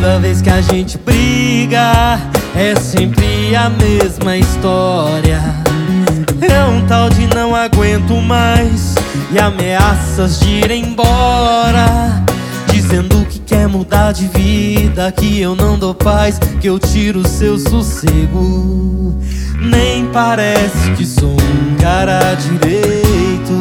Toda vez que a gente briga, é sempre a mesma história. É um tal de não aguento mais e ameaças de ir embora, dizendo que quer mudar de vida, que eu não dou paz, que eu tiro o seu sossego. Nem parece que sou um cara direito.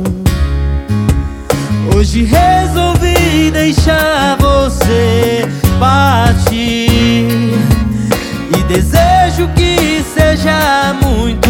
Hoje resolvi deixar você partir e desejo que seja muito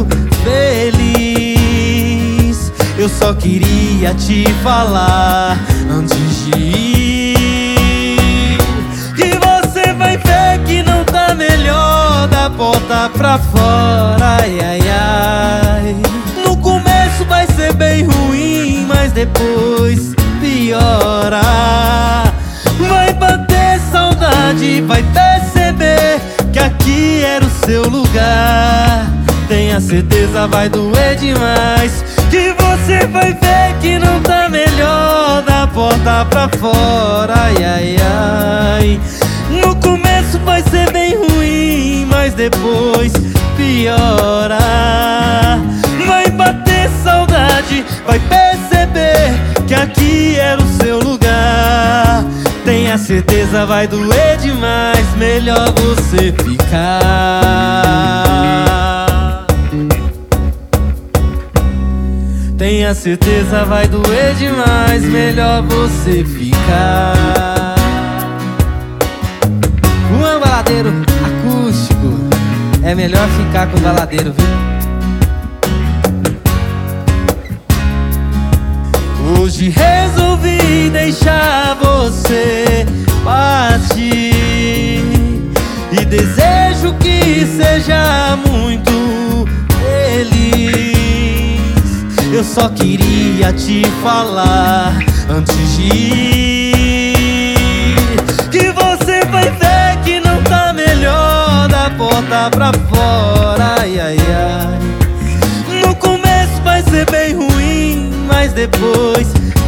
feliz. Eu só queria te falar antes de ir que você vai ver que não tá melhor da porta pra fora. Ai, ai, ai. No começo vai ser bem ruim, mas depois piora. Vai bater saudade, vai perceber que aqui era o seu lugar. Tenha certeza, vai doer demais, que você vai ver que não tá melhor da porta pra fora. Ai, ai, ai. No começo vai ser bem ruim, mas depois piora. Vai bater saudade, vai perceber que aqui era o seu lugar. Tenha certeza, vai doer demais, melhor você ficar. Tenha certeza, vai doer demais, melhor você ficar. Um baladeiro acústico, é melhor ficar com o baladeiro, viu? Hoje resolvi deixar você partir e desejo que seja muito feliz. Eu só queria te falar antes de ir que você vai ver que não tá melhor da porta pra fora. Ai, ai, ai. No começo vai ser bem ruim, mas depois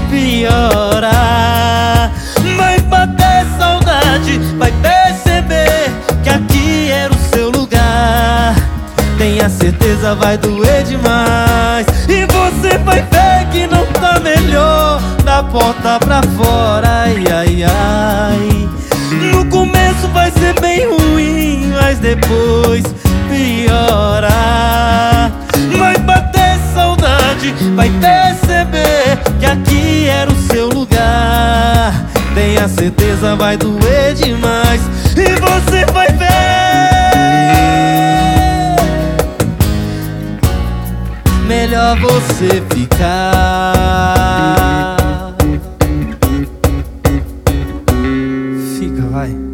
piora. Vai bater saudade, vai perceber que aqui era o seu lugar. Tenha certeza, vai doer demais, e você vai ver que não tá melhor da porta pra fora. Ai, ai, ai. No começo vai ser bem ruim, mas depois piora. Vai bater saudade, vai perceber que aqui era o seu lugar. Tenha certeza, vai doer demais, e você vai ver. Melhor você ficar. Fica, vai.